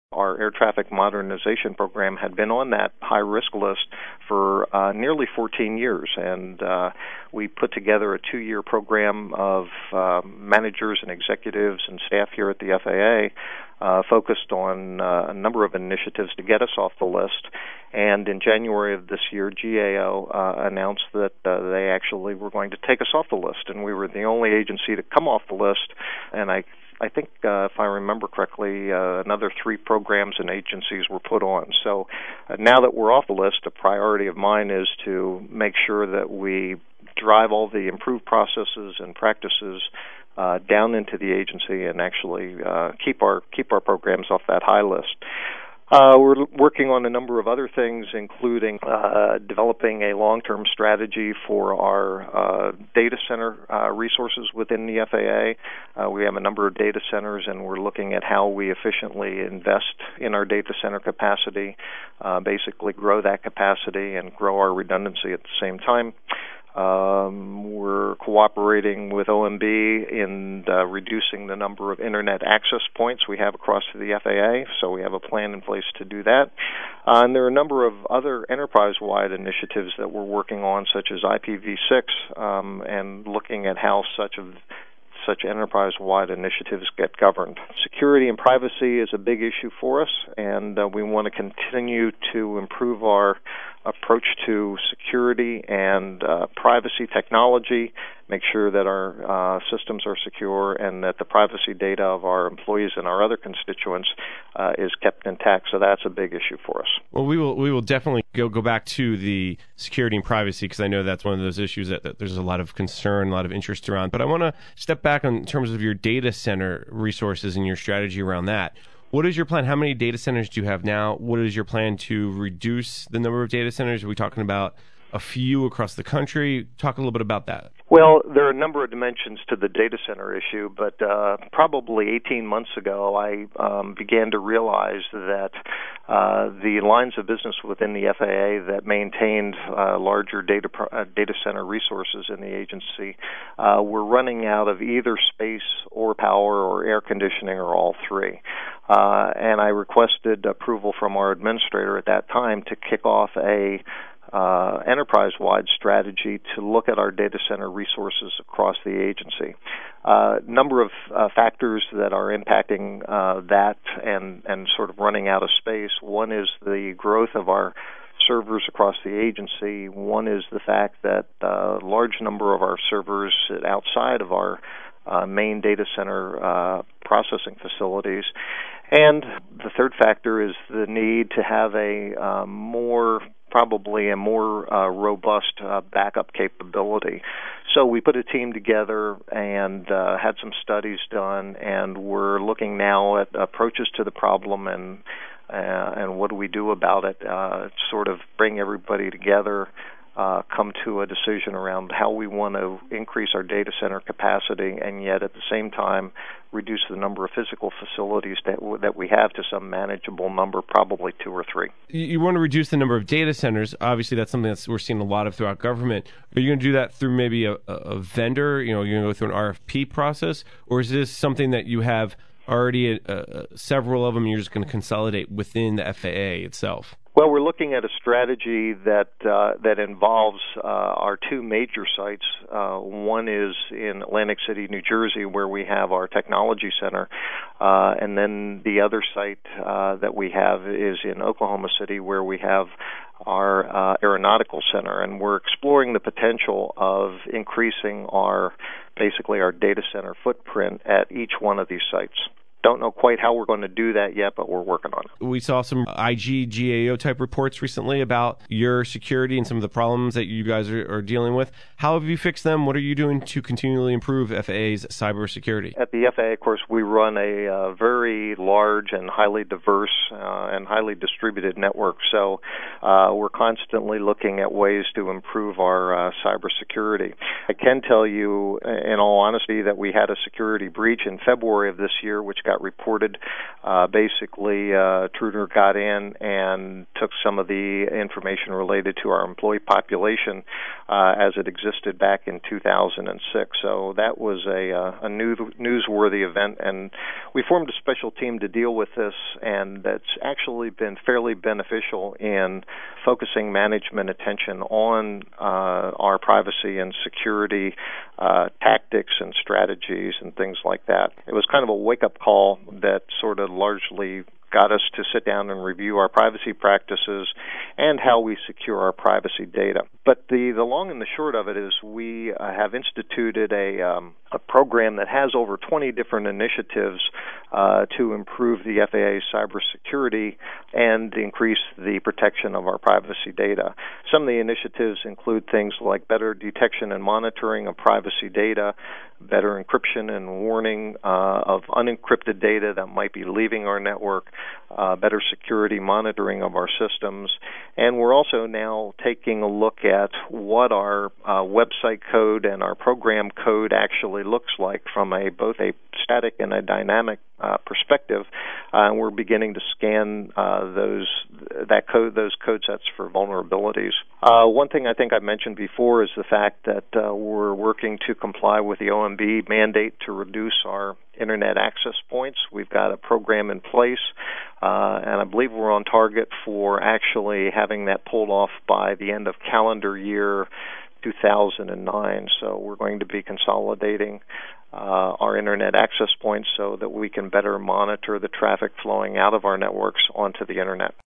Our air traffic modernization program had been on that high-risk list for nearly 14 years, and we put together a 2-year program of managers and executives and staff here at the FAA focused on a number of initiatives to get us off the list. And in January of this year, GAO announced that they actually were going to take us off the list, and we were the only agency to come off the list. And I think, if I remember correctly, another 3 programs and agencies were put on. So now that we're off the list, a priority of mine is to make sure that we drive all the improved processes and practices down into the agency and actually keep our programs off that high list. We're working on a number of other things, including developing a long-term strategy for our data center resources within the FAA. We have a number of data centers, and we're looking at how we efficiently invest in our data center capacity, basically grow that capacity and grow our redundancy at the same time. We're cooperating with OMB in reducing the number of Internet access points we have across the FAA, so we have a plan in place to do that. And there are a number of other enterprise-wide initiatives that we're working on, such as IPv6, and looking at how such enterprise-wide initiatives get governed. Security and privacy is a big issue for us, and we want to continue to improve our approach to security and privacy technology, make sure that our systems are secure and that the privacy data of our employees and our other constituents is kept intact. So that's a big issue for us. Well, we will definitely go back to the security and privacy, because I know that's one of those issues that there's a lot of concern, a lot of interest around. But I want to step back in terms of your data center resources and your strategy around that. What is your plan? How many data centers do you have now? What is your plan to reduce the number of data centers? Are we talking about a few across the country? Talk a little bit about that. Well, there are a number of dimensions to the data center issue, but probably 18 months ago, I began to realize that the lines of business within the FAA that maintained larger data center resources in the agency were running out of either space or power or air conditioning or all 3. And I requested approval from our administrator at that time to kick off a enterprise-wide strategy to look at our data center resources across the agency. Number of factors that are impacting that and sort of running out of space. One is the growth of our servers across the agency. One is the fact that a large number of our servers sit outside of our main data center processing facilities. And the third factor is the need to have a more robust backup capability. So we put a team together and had some studies done, and we're looking now at approaches to the problem and what do we do about it, sort of bring everybody together, come to a decision around how we want to increase our data center capacity and yet at the same time reduce the number of physical facilities that we have to some manageable number, probably 2 or 3. You want to reduce the number of data centers. Obviously, that's something that we're seeing a lot of throughout government. Are you going to do that through maybe a vendor? You're going to go through an RFP process? Or is this something that you have already several of them and you're just going to consolidate within the FAA itself? Well, we're looking at a strategy that involves our 2 major sites. One is in Atlantic City, New Jersey, where we have our technology center, and then the other site that we have is in Oklahoma City, where we have our aeronautical center, and we're exploring the potential of increasing our data center footprint at each one of these sites. Don't know quite how we're going to do that yet, but we're working on it. We saw some GAO type reports recently about your security and some of the problems that you guys are dealing with. How have you fixed them? What are you doing to continually improve FAA's cybersecurity? At the FAA, of course, we run a very large and highly diverse and highly distributed network. So we're constantly looking at ways to improve our cybersecurity. I can tell you, in all honesty, that we had a security breach in February of this year, which got reported. Basically, Truder got in and took some of the information related to our employee population as it existed back in 2006. So that was a newsworthy event, and we formed a special team to deal with this, and that's actually been fairly beneficial in focusing management attention on our privacy and security tactics and strategies and things like that. It was kind of a wake-up call that sort of largely got us to sit down and review our privacy practices and how we secure our privacy data. But the long and the short of it is we have instituted a program that has over 20 different initiatives to improve the FAA's cybersecurity and increase the protection of our privacy data. Some of the initiatives include things like better detection and monitoring of privacy data, better encryption and warning of unencrypted data that might be leaving our network, better security monitoring of our systems, and we're also now taking a look at what our website code and our program code actually looks like from both a static and a dynamic perspective, and we're beginning to scan those code sets for vulnerabilities. One thing I think I mentioned before is the fact that we're working to comply with the OMB mandate to reduce our internet access points. We've got a program in place, and I believe we're on target for actually having that pulled off by the end of calendar year 2009. So we're going to be consolidating our internet access points so that we can better monitor the traffic flowing out of our networks onto the internet.